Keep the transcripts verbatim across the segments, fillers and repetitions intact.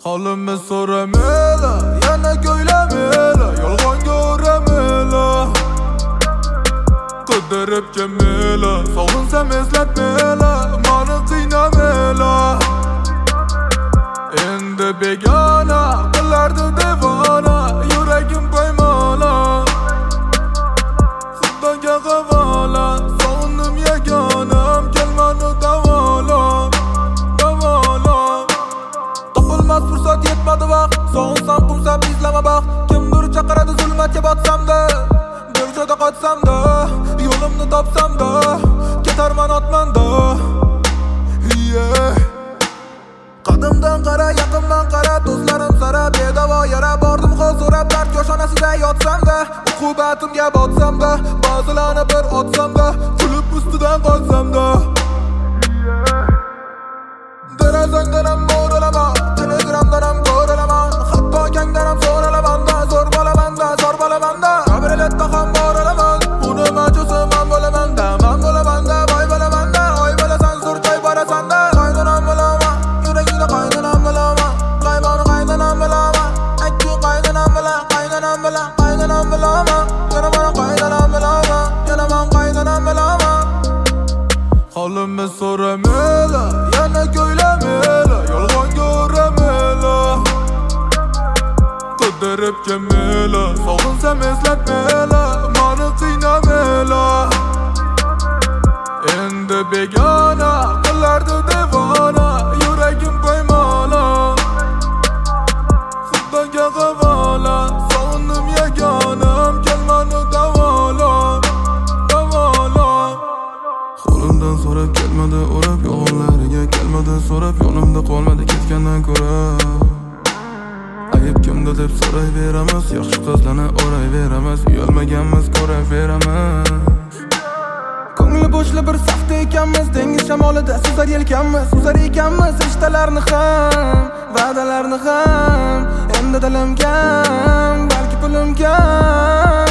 Holimni so'ramela, yana ko'ylamela, yolg'onga uramela. Qidirib kelmela, sog'insam eslatmela, meni qiynamela. Endi begona, qilardi devona, yuragim poymola. Xudoga havola, sog'indim yagonam, kelmani davola. Davola. Topilmas fursat yetmadi vaqt, sog'insam qumsab izlama baxt. Kimdir chaqiradi zulmatga botsam-da, bir joyda qochsam-da, yo'limni topsam-da, ketarman otmanda. Yeah. Qadimdan qara, yaqindan qara, do'stlarim sara bedavo yara bordim hozirab dard koshonasida yotsam-da, uqubatimga botsam-da, ba'zilarni bir otsam-da, kulib ustidan qolsam-da. Derazangdan ham mo'ralaman, telegramdan ham ko'ralaman, hatto kangdan ham so'ralamanda, zo'r bo'lamanda, zo'r bo'lamanda. Kabrioletda ham boralaman, uni majusi man bo'lamanda, man bo'lamanda, boy bo'lamanda, oy bo'lasan, zo'r joy borasan-da. Qaynonam bo'laman, yuragingda qaynonam bo'laman, qaymoni qaynonam bo'laman, aytdi qaynonam bilan, qaynonam bilan, qaynonam bo'laman, yana men qaynonam bo'laman, yana men qaynonam bo'laman. Holimni so'ramela, yana ko'ylamela, yolg'onga uramela. Qidirib kelmela, sog'insam eslatmela, meni qiynamela. Endi begona, qilardi devona, yuragim poymola. Xudoga havola, sog'indim yagonam, kelmani davola. Davola. Qo'limdan so'rab kelmadi urab, yo'g'onlariga kelmadi so'rab, yonimda qolmadi ketgandan ko'ra. Ayib kimda deb so'rayveramiz, yaxshi qizlarni o'rayveramiz, uyalmaganmiz ko'raveramiz. Ko'ngli bo'shli bir safda ekanmiz, dengiz shamolida suzar yelkanmiz, suzar ekanmiz rishtalarni ham, va'dalarni ham. Endi dilim kam, balki pulim kam.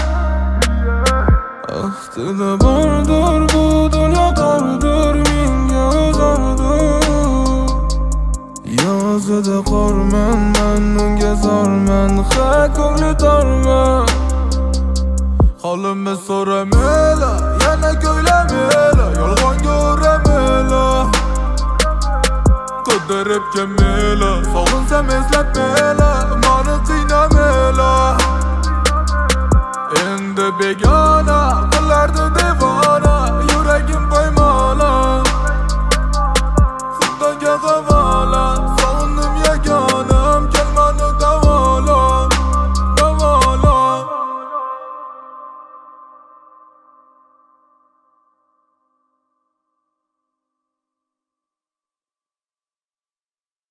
Aslida bordir bu dunyo qordir, menga o'zardir. Yozida qorman, men unga zorman, ha ko'ngli torman. Holimni so'ramela, yana ko'ylamela, yolg'onga uramela. Qidirib kelmela, sog'insam eslatmela, meni qiynamela. Endi begona